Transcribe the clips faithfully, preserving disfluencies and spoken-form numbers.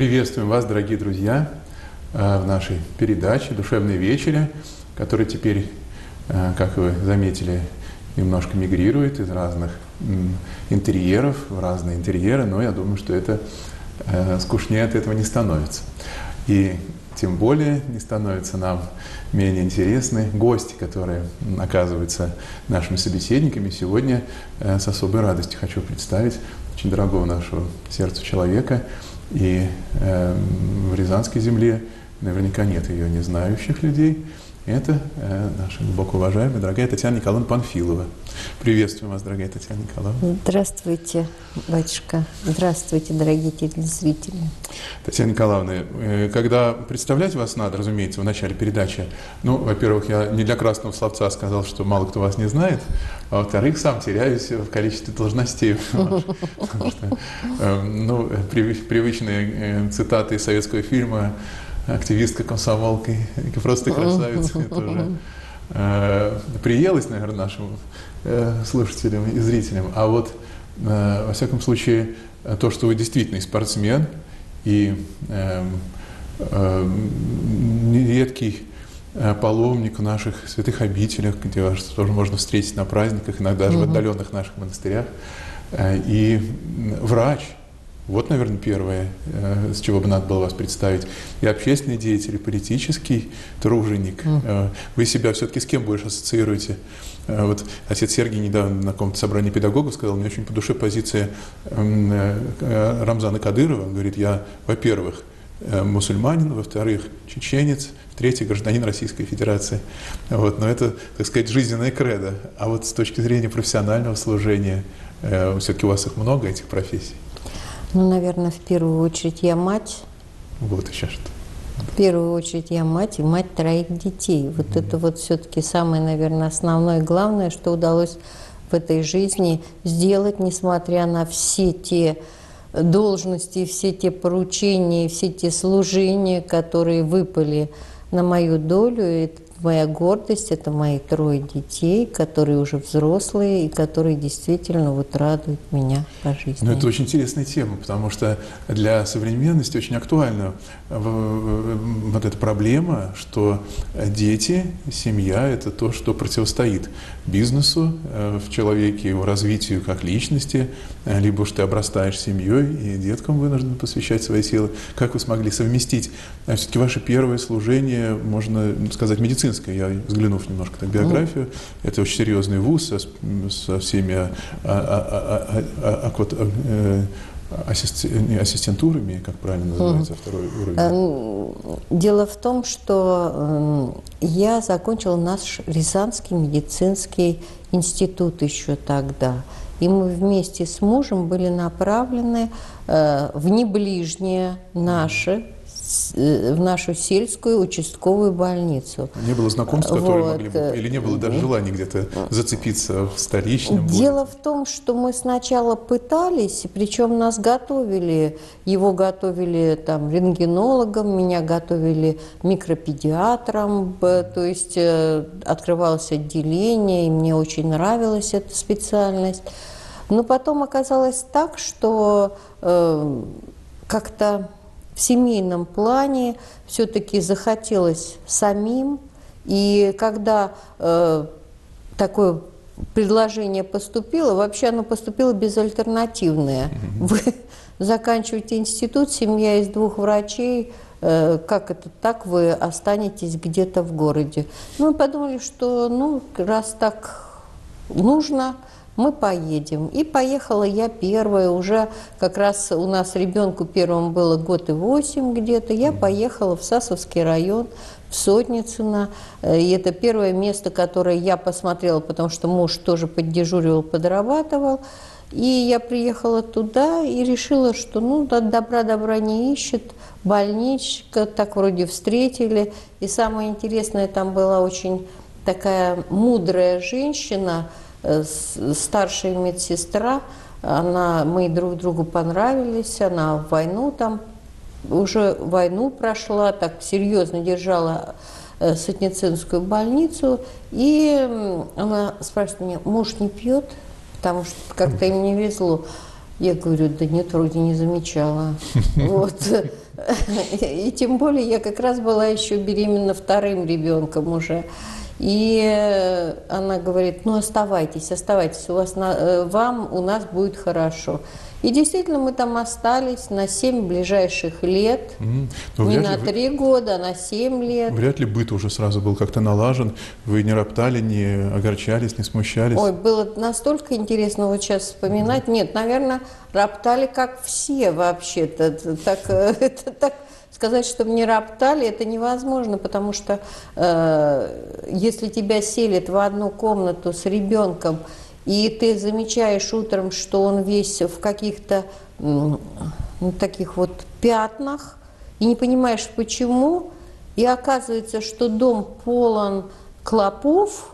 Приветствуем вас, дорогие друзья, в нашей передаче «Душевные вечери», которая теперь, как вы заметили, немножко мигрирует из разных интерьеров в разные интерьеры, но я думаю, что это скучнее от этого не становится. И тем более не становятся нам менее интересны гости, которые оказываются нашими собеседниками. Сегодня с особой радостью хочу представить очень дорогого нашего сердцу человека. И э, в Рязанской земле наверняка нет ее не знающих людей. Это э, наша глубоко уважаемая, дорогая Татьяна Николаевна Панфилова. Приветствуем вас, дорогая Татьяна Николаевна. Здравствуйте, батюшка. Здравствуйте, дорогие телезрители. Татьяна Николаевна, э, когда представлять вас надо, разумеется, в начале передачи, ну, во-первых, я не для красного словца сказал, что мало кто вас не знает, а во-вторых, сам теряюсь в количестве должностей. Потому что, ну, привычные цитаты из советского фильма «Активистка, комсомолка и просто красавица», это уже э, приелось, наверное, нашим э, слушателям и зрителям. А вот, э, во всяком случае, то, что вы действительно спортсмен и э, э, нередкий паломник в наших святых обителях, где вас тоже можно встретить на праздниках, иногда даже mm-hmm. в отдаленных наших монастырях, э, и врач. Вот, наверное, первое, с чего бы надо было вас представить. И общественный деятель, и политический труженик. Mm. Вы себя все-таки с кем больше ассоциируете? Вот отец Сергий недавно на каком-то собрании педагогов сказал, мне очень по душе позиция Рамзана Кадырова. Он говорит, я, во-первых, мусульманин, во-вторых, чеченец, в-третьих, гражданин Российской Федерации. Вот, но это, так сказать, жизненная кредо. А вот с точки зрения профессионального служения, все-таки у вас их много, этих профессий? Ну, наверное, в первую очередь я мать. Вот еще что. В первую очередь я мать и мать троих детей. Вот mm-hmm. это вот все-таки самое, наверное, основное и главное, что удалось в этой жизни сделать, несмотря на все те должности, все те поручения, все те служения, которые выпали на мою долю. Это моя гордость, это мои трое детей, которые уже взрослые и которые действительно вот радуют меня по жизни. Ну, это очень интересная тема, потому что для современности очень актуальна вот эта проблема, что дети, семья – это то, что противостоит бизнесу в человеке, его развитию как личности, либо уж ты обрастаешь семьей и деткам вынужден посвящать свои силы. Как вы смогли совместить все-таки ваше первое служение, можно сказать, медицинское? Я, взглянув немножко на биографию, mm. это очень серьезный вуз со, со всеми а, а, а, а, а, а, ассистен, ассистентурами, как правильно называется, mm. второй уровень. Дело в том, что я закончила наш Рязанский медицинский институт еще тогда. И мы вместе с мужем были направлены э, в неближнее наше, в нашу сельскую участковую больницу. Не было знакомств, которые вот. могли бы, или не было даже желания где-то зацепиться в столичном? Дело в том, что мы сначала пытались, причем нас готовили, его готовили там рентгенологом, меня готовили микропедиатром, то есть открывалось отделение, и мне очень нравилась эта специальность. Но потом оказалось так, что э, как-то в семейном плане все-таки захотелось самим, и когда э, такое предложение поступило, вообще оно поступило безальтернативное. Mm-hmm. Вы заканчиваете институт, семья из двух врачей, э, как это так, вы останетесь где-то в городе. Мы подумали, что ну, раз так нужно, мы поедем. И поехала я первая, уже как раз у нас ребенку первому было год и восемь где-то. Я поехала в Сасовский район, в Сотницыно. И это первое место, которое я посмотрела, потому что муж тоже поддежуривал, подрабатывал. И я приехала туда и решила, что ну, добра добра не ищет, больничка, так вроде встретили. И самое интересное, там была очень такая мудрая женщина, старшая медсестра, она, мы друг другу понравились, она в войну там, уже войну прошла, так серьезно держала Сотницынскую больницу, и она спрашивает меня, муж не пьет, потому что как-то им не везло. Я говорю, да нет, вроде не замечала. Вот. И тем более я как раз была еще беременна вторым ребенком уже. И она говорит, ну оставайтесь, оставайтесь, у вас на, вам у нас будет хорошо. И действительно мы там остались на семь ближайших лет, mm. не на три вы... года, а на семь лет. Вряд ли быт уже сразу был как-то налажен, вы не роптали, не огорчались, не смущались? Ой, было настолько интересно вот сейчас вспоминать. Mm. Нет, наверное, роптали как все вообще-то, так, это так... Сказать, что мне роптали, это невозможно, потому что э, если тебя селят в одну комнату с ребенком, и ты замечаешь утром, что он весь в каких-то ну, таких вот пятнах, и не понимаешь, почему, и оказывается, что дом полон клопов,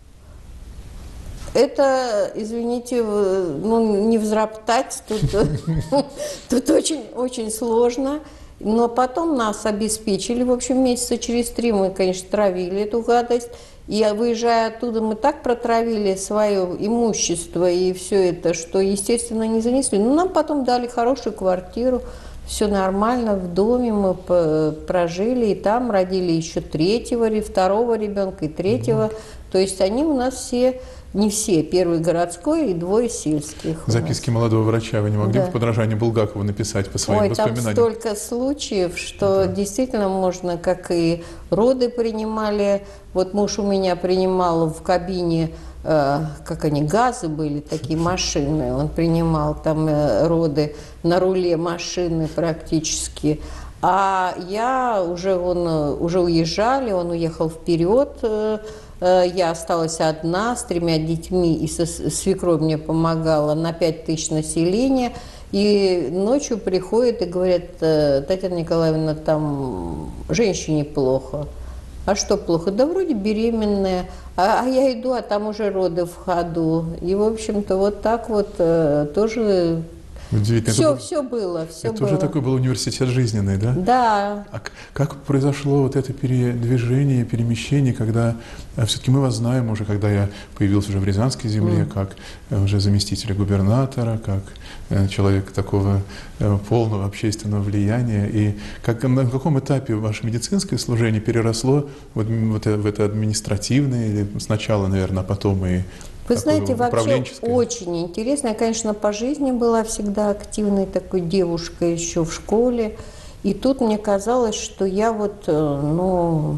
это, извините, ну, не взроптать, тут, тут очень, очень сложно. Но потом нас обеспечили, в общем, месяца через три мы, конечно, травили эту гадость. И выезжая оттуда, мы так протравили свое имущество и все это, что, естественно, не занесли. Но нам потом дали хорошую квартиру, все нормально, в доме мы прожили, и там родили еще третьего, второго ребенка и третьего. Mm-hmm. То есть они у нас все... Не все, первый городской и двое сельских. Записки молодого врача вы не могли да. в подражании Булгакову написать по своим Ой, воспоминаниям? Там столько случаев, что да. действительно можно, как и роды принимали. Вот муж у меня принимал в кабине, э, как они, газы были, такие машины. Он принимал там э, роды на руле машины практически. А я уже, он, уже уезжали, он уехал вперед. Э, Я осталась одна с тремя детьми, и со свекровь мне помогала на пять тысяч населения. И ночью приходят и говорят, Татьяна Николаевна, там женщине плохо. А что плохо? Да вроде беременная. А, а я иду, а там уже роды в ходу. И, в общем-то, вот так вот тоже... Удивительно. Все, это, все было, все это было. уже такой был университет жизненный, да? Да. А как произошло вот это передвижение, перемещение, когда все-таки мы вас знаем уже, когда я появился уже в Рязанской земле, mm. как уже заместителя губернатора, как человек такого полного общественного влияния, и как, на каком этапе ваше медицинское служение переросло вот, вот в это административное, или сначала, наверное, а потом и Вы знаете, вообще очень интересно. Я, конечно, по жизни была всегда активной такой девушкой еще в школе. И тут мне казалось, что я вот, ну,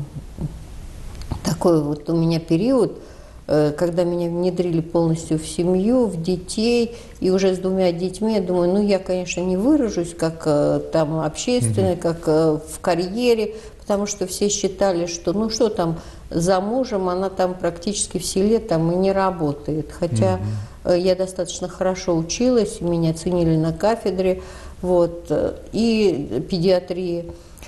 такой вот у меня период, когда меня внедрили полностью в семью, в детей, и уже с двумя детьми, я думаю, ну, я, конечно, не выражусь как там общественный, mm-hmm. как в карьере, потому что все считали, что, ну, что там, за мужем, она там практически в селе там и не работает. Хотя mm-hmm. я достаточно хорошо училась, меня ценили на кафедре, вот, и педиатрии.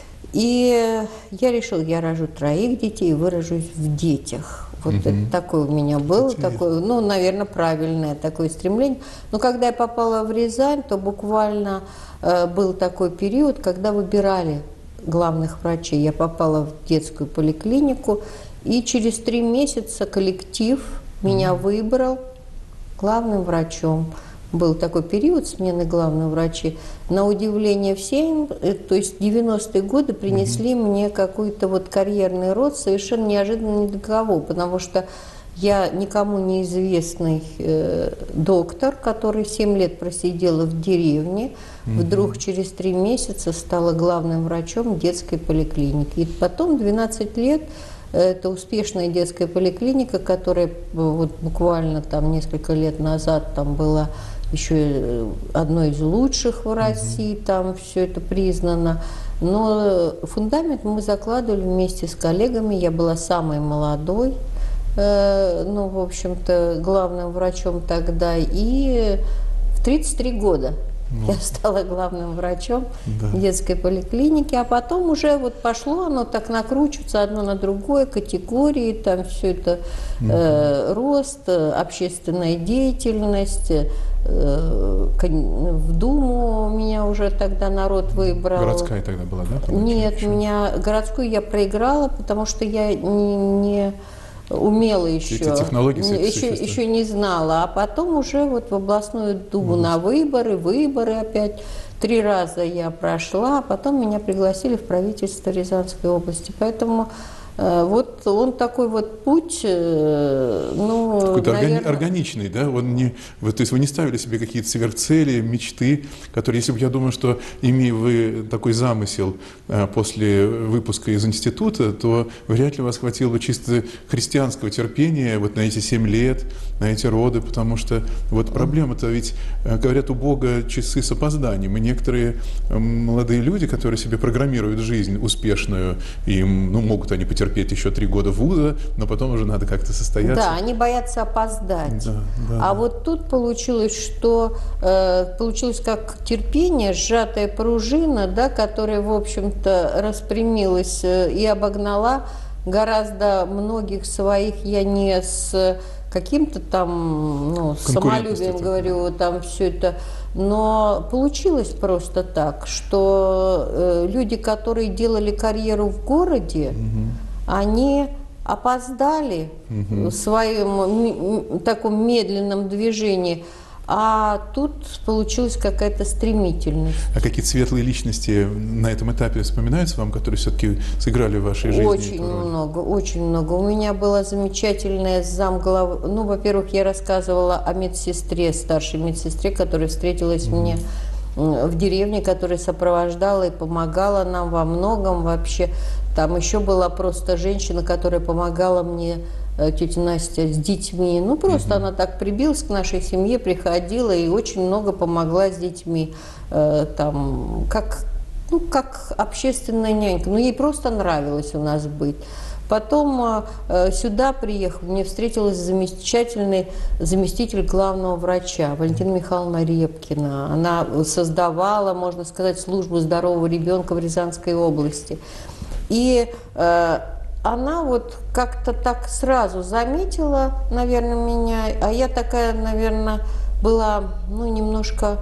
И я решила, я рожу троих детей и выражусь в детях. Вот mm-hmm. это такое у меня было, такое, ну, наверное, правильное такое стремление. Но когда я попала в Рязань, то буквально э, был такой период, когда выбирали главных врачей. Я попала в детскую поликлинику, и через три месяца коллектив mm-hmm. меня выбрал главным врачом. Был такой период смены главного врача. На удивление всем, то есть девяностые годы принесли mm-hmm. мне какой-то вот карьерный рост совершенно неожиданно ни для кого, потому что я никому неизвестный э, доктор, который семь лет просидела в деревне, mm-hmm. вдруг через три месяца стала главным врачом детской поликлиники. И потом двенадцать лет это успешная детская поликлиника, которая вот буквально там несколько лет назад там была еще одной из лучших в России, mm-hmm. там все это признано. Но фундамент мы закладывали вместе с коллегами. Я была самой молодой, э, ну, в общем-то, главным врачом тогда. И в тридцать три года ну. я стала главным врачом да. детской поликлиники. А потом уже вот пошло оно так накручиваться одно на другое, категории, там все это, mm-hmm. э, рост, общественная деятельность. В Думу меня уже тогда народ выбрал. Городская тогда была, да? Нет, меня городскую я проиграла, потому что я не, не умела еще, эти технологии еще, еще не знала. А потом уже вот в областную думу угу. на выборы, выборы опять. Три раза я прошла, а потом меня пригласили в правительство Рязанской области. Поэтому э, вот он такой вот путь, э, ну, какой-то наверное... органичный, да? Он не, вы, то есть вы не ставили себе какие-то сверхцели, мечты, которые, если бы, я думаю, что имея вы такой замысел э, после выпуска из института, то вряд ли у вас хватило бы чисто христианского терпения вот на эти семь лет, на эти роды, потому что вот проблема-то ведь, э, говорят, у Бога часы с опозданием, и некоторые э, молодые люди, которые себе программируют жизнь успешную, им, ну, могут они потерпеть еще три года вуза, но потом уже надо как-то состояться. Да, они боятся опоздать. Да, да. А вот тут получилось, что э, получилось как терпение, сжатая пружина, да, которая, в общем-то, распрямилась э, и обогнала гораздо многих своих, я не с каким-то там, ну, самолюбием говорю, там все это, но получилось просто так, что э, люди, которые делали карьеру в городе, угу. они опоздали угу. в своем таком медленном движении, а тут получилась какая-то стремительность. А какие-то светлые личности на этом этапе вспоминаются вам, которые все-таки сыграли в вашей жизни? Очень много, очень много. У меня была замечательная замглавы. Ну, во-первых, я рассказывала о медсестре, старшей медсестре, которая встретилась mm-hmm. мне в деревне, которая сопровождала и помогала нам во многом вообще. Там еще была просто женщина, которая помогала мне, тетя Настя, с детьми. Ну, просто mm-hmm. она так прибилась к нашей семье, приходила и очень много помогла с детьми. Э, там, как, ну, как общественная нянька. Ну, ей просто нравилось у нас быть. Потом э, сюда приехав, мне встретилась замечательный заместитель главного врача Валентина Михайловна Репкина. Она создавала, можно сказать, службу здорового ребенка в Рязанской области. И э, она вот как-то так сразу заметила, наверное, меня, а я такая, наверное, была, ну, немножко,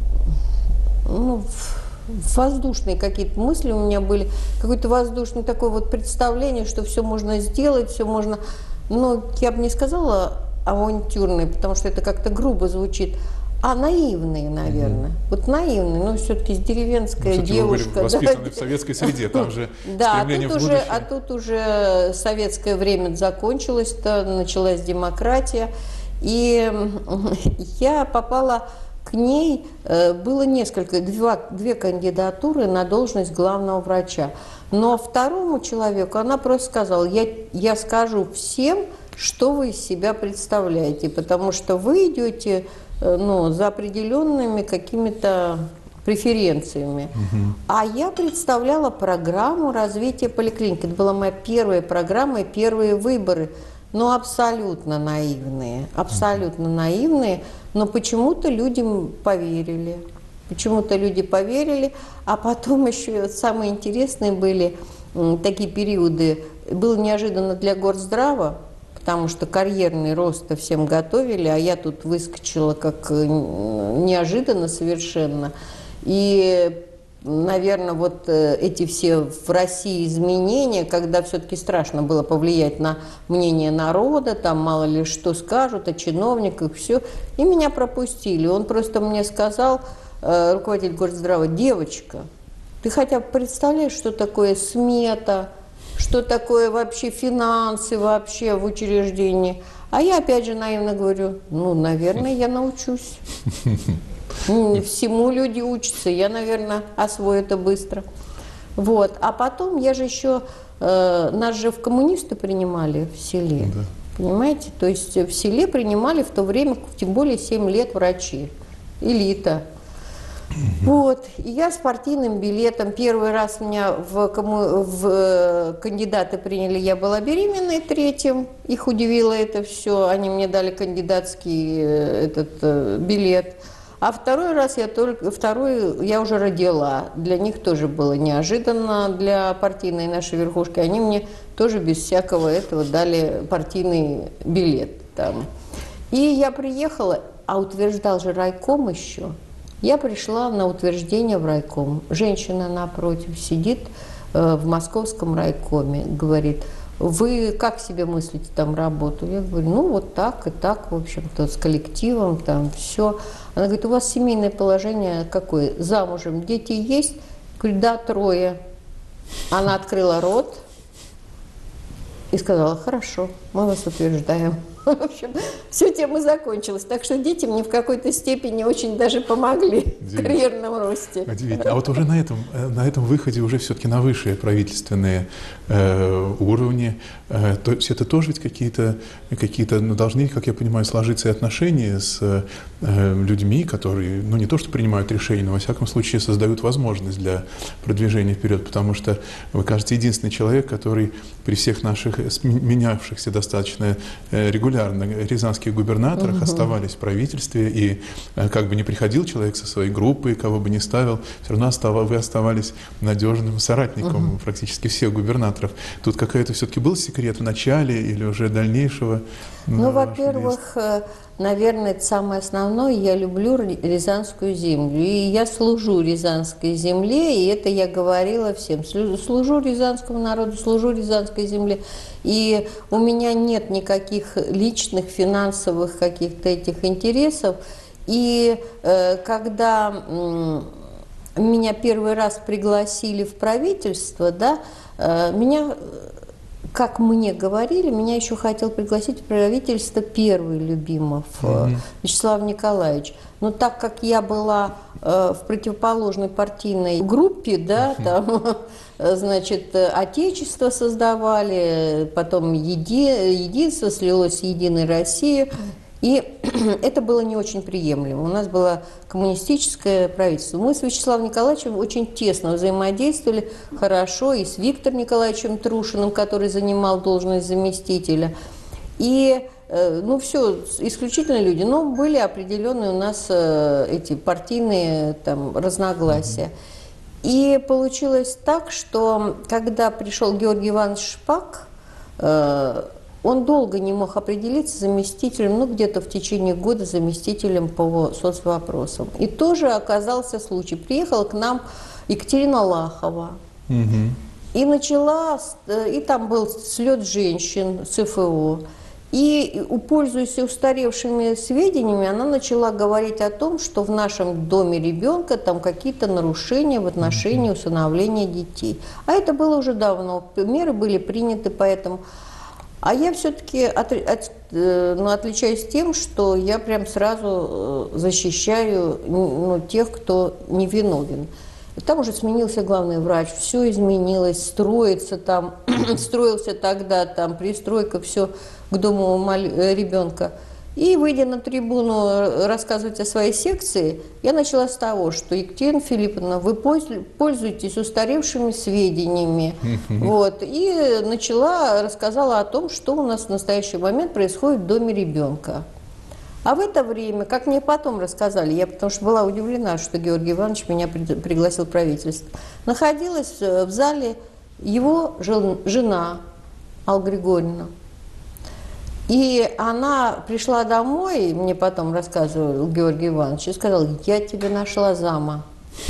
ну, воздушные какие-то мысли у меня были, какое-то воздушное такое вот представление, что все можно сделать, все можно, ну, я бы не сказала авантюрные, потому что это как-то грубо звучит, а наивные, наверное. Mm-hmm. Вот наивные, но все-таки деревенская ну, девушка. Вы были воспитаны да, в советской среде, там же да, стремление а тут в уже, а тут уже советское время закончилось, началась демократия, и я попала к ней, было несколько, два, две кандидатуры на должность главного врача. Но второму человеку она просто сказала, я, я скажу всем, что вы из себя представляете, потому что вы идете, ну, за определенными какими-то преференциями. Угу. А я представляла программу развития поликлиники. Это была моя первая программа и первые выборы. Но абсолютно наивные, абсолютно угу. наивные, но почему-то людям поверили. Почему-то люди поверили, а потом еще самые интересные были такие периоды. Было неожиданно для Горздрава, потому что карьерный рост всем готовили, а я тут выскочила как неожиданно совершенно. И, наверное, вот эти все в России изменения, когда все-таки страшно было повлиять на мнение народа, там мало ли что скажут о чиновниках, все, и меня пропустили. Он просто мне сказал, руководитель Горздрава, девочка, ты хотя бы представляешь, что такое смета, что такое вообще финансы вообще в учреждении. А я опять же наивно говорю, ну, наверное, я научусь. Всему люди учатся, я, наверное, освою это быстро. Вот. А потом я же еще, э, нас же в коммунисты принимали в селе, да. Понимаете? То есть в селе принимали в то время, тем более семь лет врачи, элита. Вот, и я с партийным билетом, первый раз меня в, кому... в кандидаты приняли, я была беременной третьим, их удивило это все, они мне дали кандидатский этот билет, а второй раз я только, второй я уже родила, для них тоже было неожиданно, для партийной нашей верхушки, они мне тоже без всякого этого дали партийный билет там. И я приехала, а утверждал же райком еще. Я пришла на утверждение в райком. Женщина напротив сидит э, в московском райкоме, говорит, вы как себе мыслите там работу? Я говорю, ну вот так и так, в общем-то, с коллективом, там все. Она говорит, у вас семейное положение какое? Замужем, дети есть? Я говорю, да, трое. Она открыла рот и сказала, хорошо, мы вас утверждаем. В общем, все, тема закончилась. Так что дети мне в какой-то степени очень даже помогли в карьерном росте. Удивительно. А вот уже на этом, на этом выходе уже все-таки на высшие правительственные э, уровни, э, то есть это тоже ведь какие-то, какие-то, ну, должны, как я понимаю, сложиться и отношения с э, людьми, которые, ну, не то что принимают решения, но во всяком случае создают возможность для продвижения вперед, потому что вы, кажется, единственный человек, который при всех наших менявшихся достаточно э, регулярно рязанских губернаторах угу. оставались в правительстве, и как бы ни приходил человек со своей группой, кого бы ни ставил, все равно остав... вы оставались надежным соратником угу. практически всех губернаторов. Тут какой-то все-таки был секрет в начале или уже дальнейшего? Ну, во-первых, наверное, это самое основное, я люблю Рязанскую землю, и я служу Рязанской земле, и это я говорила всем, служу Рязанскому народу, служу Рязанской земле, и у меня нет никаких личных, финансовых каких-то этих интересов, и э, когда э, меня первый раз пригласили в правительство, да, э, меня... Как мне говорили, меня еще хотел пригласить в правительство первый Любимов, mm-hmm. Вячеслав Николаевич. Но так как я была э, в противоположной партийной группе, да, mm-hmm. там, значит, Отечество создавали, потом еди, единство слилось с Единой Россией. И это было не очень приемлемо. У нас было коммунистическое правительство. Мы с Вячеславом Николаевичем очень тесно взаимодействовали, хорошо, и с Виктором Николаевичем Трушиным, который занимал должность заместителя. И, ну, все, исключительно люди. Но были определенные у нас эти партийные там разногласия. И получилось так, что когда пришел Георгий Иванович Шпак, он долго не мог определиться заместителем, ну, где-то в течение года заместителем по соцвопросам. И тоже оказался случай. Приехала к нам Екатерина Лахова. Угу. И начала, и там был слет женщин с ФО. И, пользуясь устаревшими сведениями, она начала говорить о том, что в нашем доме ребенка там какие-то нарушения в отношении усыновления детей. А это было уже давно. Меры были приняты, поэтому... А я все-таки от, от, ну, отличаюсь тем, что я прям сразу защищаю, ну, тех, кто невиновен. Там уже сменился главный врач, все изменилось, строится там, строился тогда там пристройка, все к дому ребенка. И, выйдя на трибуну рассказывать о своей секции, я начала с того, что, Екатерина Филипповна, вы пользуетесь устаревшими сведениями. Вот, и начала, рассказала о том, что у нас в настоящий момент происходит в доме ребенка. А в это время, как мне потом рассказали, я потому что была удивлена, что Георгий Иванович меня пригласил в правительство, находилась в зале его жена Алла Григорьевна. И она пришла домой, мне потом рассказывал Георгий Иванович, и сказал, я тебе нашла зама.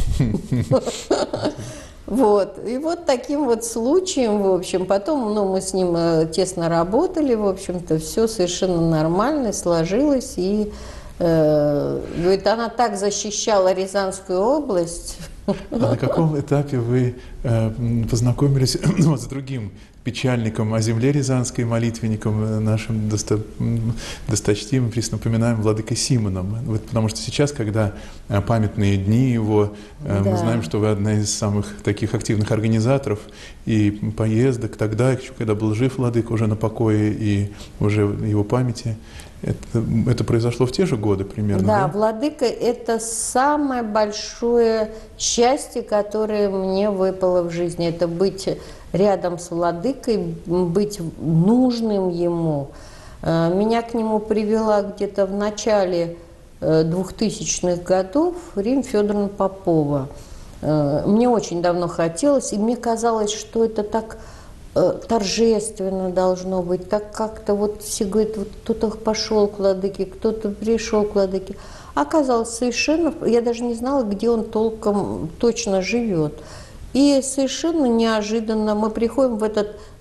Вот. И вот таким вот случаем, в общем, потом, ну, мы с ним тесно работали, в общем-то, все совершенно нормально сложилось. И, э, говорит, она так защищала Рязанскую область. А на каком этапе вы э, познакомились ну, с другим печальником о земле Рязанской, молитвенником нашим досто, досточтимым, преснопоминаемым владыкой Симоном? Вот, потому что сейчас, когда памятные дни его, да. мы знаем, что вы одна из самых таких активных организаторов и поездок тогда, еще когда был жив владыка, уже на покое и уже его памяти. Это, это произошло в те же годы примерно? Да, да, владыка – это самое большое счастье, которое мне выпало в жизни. Это быть рядом с владыкой, быть нужным ему. Меня к нему привела где-то в начале двухтысячных годов Римма Федоровна Попова. Мне очень давно хотелось, и мне казалось, что это так торжественно должно быть, так как-то вот все говорят, вот кто-то пошел к владыке, кто-то пришел к владыке. Оказалось, совершенно, я даже не знала, где он толком точно живет. И совершенно неожиданно мы приходим в этот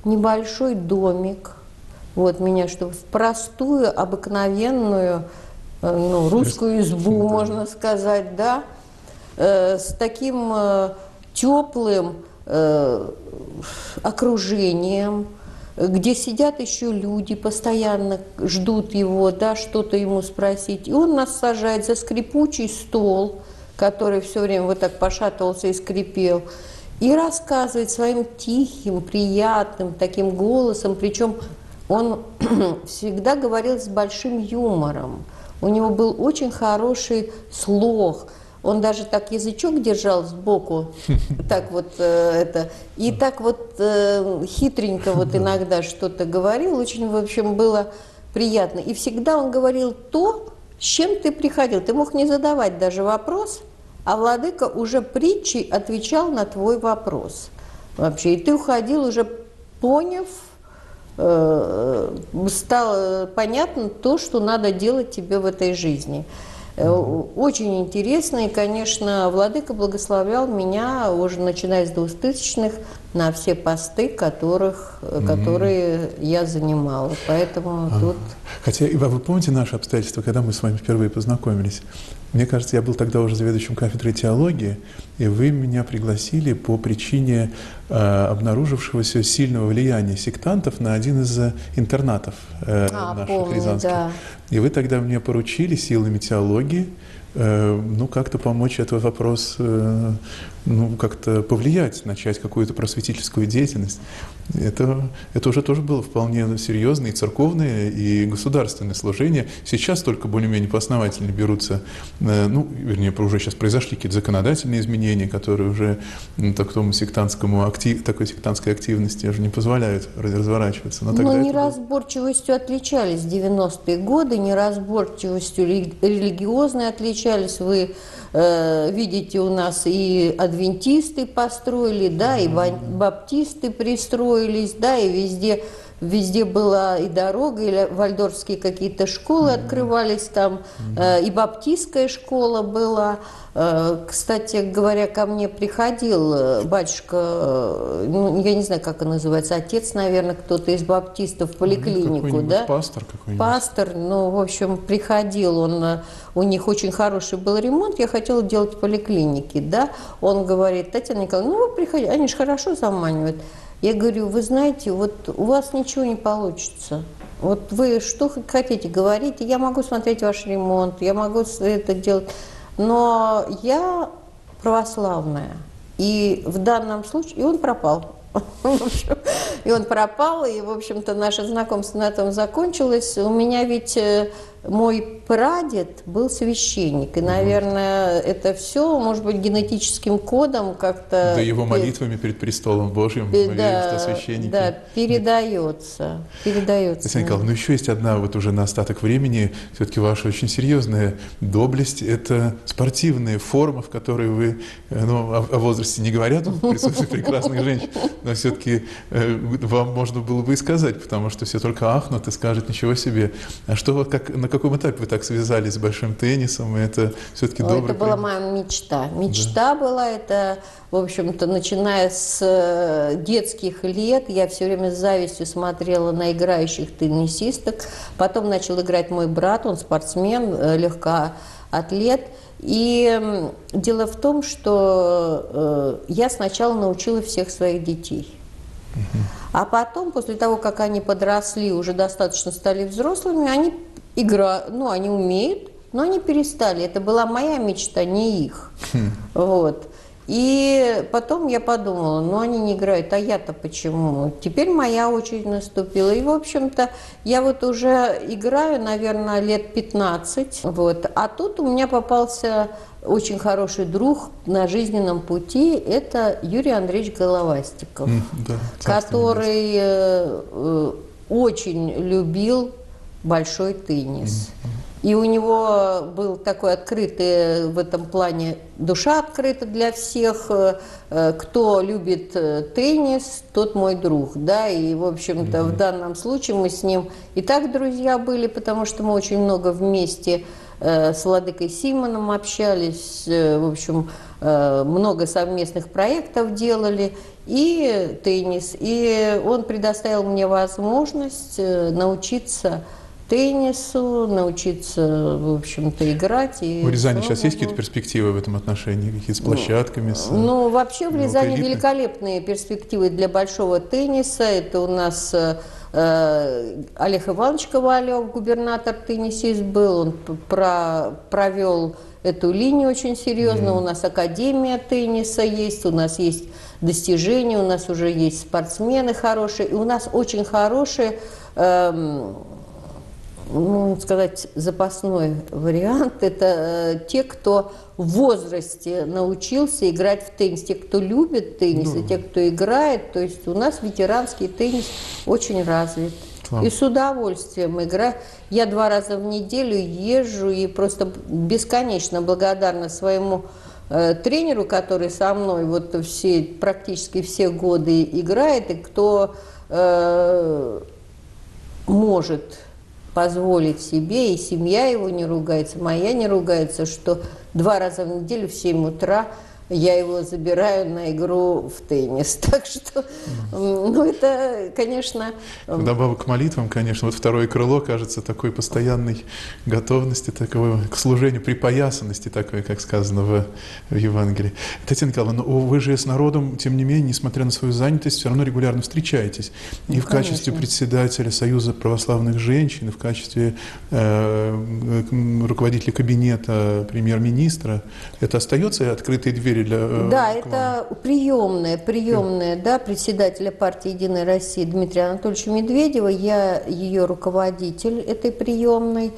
небольшой домик. Вот меня, чтобы в простую, обыкновенную, ну, русскую избу, можно сказать, да, э, с таким э, теплым э, окружением, где сидят еще люди, постоянно ждут его, да, что-то ему спросить. И он нас сажает за скрипучий стол, который все время вот так пошатывался и скрипел, и рассказывает своим тихим, приятным таким голосом, причем он всегда говорил с большим юмором. У него был очень хороший слог. Он даже так язычок держал сбоку, так вот э, это, и так вот э, хитренько вот иногда что-то говорил. Очень, в общем, было приятно. И всегда он говорил то, с чем ты приходил. Ты мог не задавать даже вопрос, а владыка уже притчей отвечал на твой вопрос. Вообще, и ты уходил уже поняв, стало понятно то, что надо делать тебе в этой жизни. Очень интересно, и, конечно, владыка благословлял меня уже начиная с двухтысячных на все посты, которых, mm-hmm. которые я занимала. Поэтому а, тут... Хотя, вы помните наши обстоятельства, когда мы с вами впервые познакомились? Мне кажется, я был тогда уже заведующим кафедрой теологии, и вы меня пригласили по причине э, обнаружившегося сильного влияния сектантов на один из интернатов э, а, наших помню, рязанских. Да. И вы тогда мне поручили силами теологии э, ну, как-то помочь этот вопрос, э, ну, как-то повлиять, начать какую-то просветительскую деятельность. Это, это уже тоже было вполне серьезное и церковное, и государственное служение. Сейчас только более-менее поосновательно берутся, э, ну, вернее, уже сейчас произошли какие-то законодательные изменения, которые уже ну, такому сектантскому актив, такой сектантской активности уже не позволяют разворачиваться. Но, Но неразборчивостью было... отличались девяностые годы, неразборчивостью религиозной отличались. Вы э, видите, у нас и адвентисты построили, да, и баптисты пристроились, да, и везде, везде была и дорога, и вальдорфские какие-то школы открывались там, э, и баптистская школа была. Э, кстати говоря, ко мне приходил батюшка, э, ну, я не знаю, как он называется, отец, наверное, кто-то из баптистов в поликлинику, да? Пастор какой-нибудь. Пастор, ну, в общем, приходил, он, у них очень хороший был ремонт, я хотела делать в поликлинике, да? Он говорит: Татьяна Николаевна, ну, вы приходите, они же хорошо заманивают. Я говорю: вы знаете, вот у вас ничего не получится. Вот вы что хотите, говорите, я могу смотреть ваш ремонт, я могу это делать, но я православная. И в данном случае, и он пропал. И он пропал, и, в общем-то, наше знакомство на этом закончилось. У меня ведь мой прадед был священник, и, наверное, это все, может быть, генетическим кодом как-то... Да его молитвами перед престолом Божьим, да, что священники... Да, передается, передается. Татьяна Николаевна, ну еще есть одна, вот уже на остаток времени, все-таки ваша очень серьезная доблесть, это спортивная форма, в которой вы, ну, о, о возрасте не говорят, в присутствии прекрасных женщин, но все-таки э, вам можно было бы и сказать, потому что все только ахнут и скажут: ничего себе. А что, как, на каком этапе вы так связались с большим теннисом? И это все-таки добрый... Это была моя мечта. Мечта да. была, это, в общем-то, начиная с детских лет, я все время с завистью смотрела на играющих теннисисток. Потом начал играть мой брат, он спортсмен, легкоатлет. И дело в том, что э, я сначала научила всех своих детей. Uh-huh. А потом, после того, как они подросли, уже достаточно стали взрослыми, они играют, ну, они умеют, но они перестали. Это была моя мечта, не их. Uh-huh. Вот. И потом я подумала: ну, они не играют, а я-то почему? Теперь моя очередь наступила. И, в общем-то, я вот уже играю, наверное, лет пятнадцать. Вот. А тут у меня попался очень хороший друг на жизненном пути. Это Юрий Андреевич Головастиков, mm, да, который э, очень любил большой теннис. Mm-hmm. И у него был такой открытый в этом плане, душа открыта для всех. Кто любит теннис, тот мой друг, да, и, в общем-то, mm-hmm. в данном случае мы с ним и так друзья были, потому что мы очень много вместе с Владыкой Симоном общались, в общем, много совместных проектов делали, и теннис. И он предоставил мне возможность научиться теннису, научиться, в общем-то, играть. И в Рязани сейчас есть какие-то перспективы в этом отношении? Какие-то с площадками? С, ну, вообще в Рязани великолепные перспективы для большого тенниса. Это у нас э, Олег Иванович Ковалев, губернатор-теннисист был. Он про, провел эту линию очень серьезно. Mm. У нас академия тенниса есть, у нас есть достижения, у нас уже есть спортсмены хорошие. И у нас очень хорошие... Э, ну, сказать, запасной вариант – это э, те, кто в возрасте научился играть в теннис, те, кто любит теннис, ну, и те, кто играет. То есть у нас ветеранский теннис очень развит. Слава. И с удовольствием играю. Я два раза в неделю езжу и просто бесконечно благодарна своему э, тренеру, который со мной вот все, практически все годы играет, и кто э, может позволить себе, и семья его не ругается, моя не ругается, что два раза в неделю в семь утра я его забираю на игру в теннис. Так что, ну, это, конечно... Вдобавок к молитвам, конечно, вот второе крыло, кажется, такой постоянной готовности, такого к служению, припоясанности такой, как сказано в, в Евангелии. Татьяна Николаевна, ну, вы же с народом, тем не менее, несмотря на свою занятость, все равно регулярно встречаетесь. И ну, в качестве конечно. председателя Союза православных женщин, и в качестве э, руководителя кабинета премьер-министра. Это остается открытой дверью? Для, да, это приемная, приемная, да, председателя партии «Единая Россия» Дмитрия Анатольевича Медведева. Я ее руководитель этой приемной.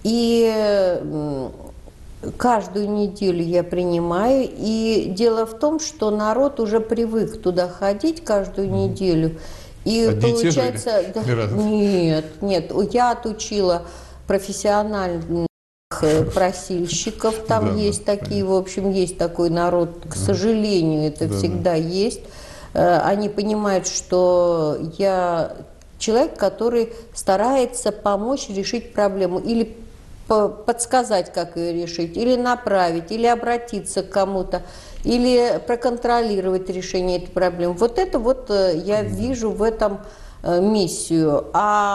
И каждую неделю я принимаю. И дело в том, что народ уже привык туда ходить каждую mm-hmm. неделю. И одни получается... И те же, да, нет, нет, я отучила профессионально просильщиков, там да, есть да, такие, понятно. В общем, есть такой народ, к сожалению, это да, всегда да. есть. Они понимают, что я человек, который старается помочь решить проблему или подсказать, как ее решить, или направить, или обратиться к кому-то, или проконтролировать решение этой проблемы. Вот это вот я вижу в этом миссию,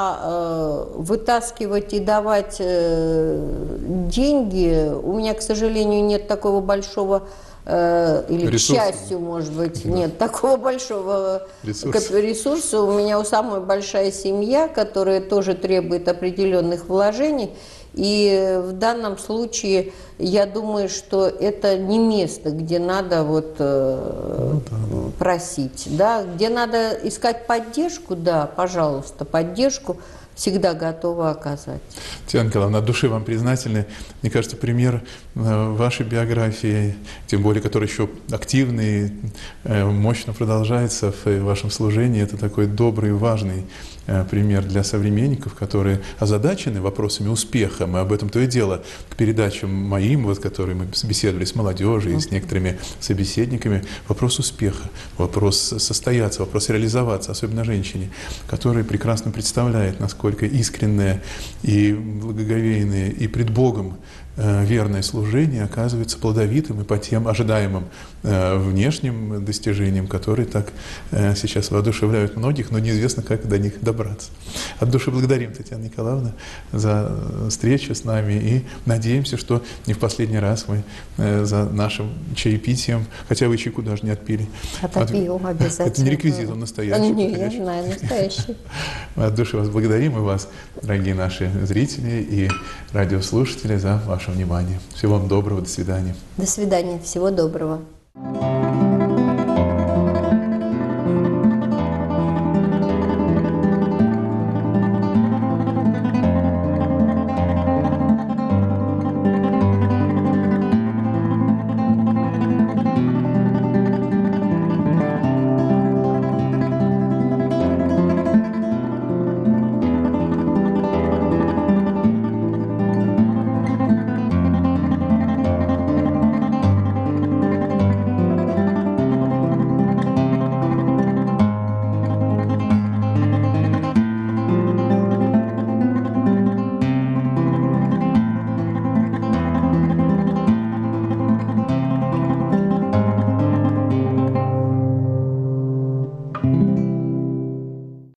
а э, вытаскивать и давать э, деньги, у меня, к сожалению, нет такого большого, э, или ресурс. К счастью, может быть, да. нет такого большого ресурса. ресурса. У меня у самой большая семья, которая тоже требует определенных вложений. И в данном случае я думаю, что это не место, где надо вот, э, ну, да. просить, да? Где надо искать поддержку, да, пожалуйста, поддержку всегда готова оказать. Татьяна Николаевна, от души вам признательны. Мне кажется, пример вашей биографии, тем более, который еще активный, мощно продолжается в вашем служении, это такой добрый, важный пример для современников, которые озадачены вопросами успеха. Мы об этом то и дело к передачам моим, вот, которые мы беседовали с молодежью и с некоторыми собеседниками. Вопрос успеха, вопрос состояться, вопрос реализоваться, особенно женщине, которая прекрасно представляет, насколько искреннее и благоговейное и пред Богом верное служение оказывается плодовитым и по тем ожидаемым э, внешним достижениям, которые так э, сейчас воодушевляют многих, но неизвестно, как до них добраться. От души благодарим, Татьяна Николаевна, за встречу с нами и надеемся, что не в последний раз мы э, за нашим чаепитием, хотя вы чайку даже не отпили. Отопью от... обязательно. Это не реквизит, он настоящий. Не, я знаю, настоящий. От души вас благодарим и вас, дорогие наши зрители и радиослушатели, за ваше внимание. Всего вам доброго, до свидания. До свидания, всего доброго.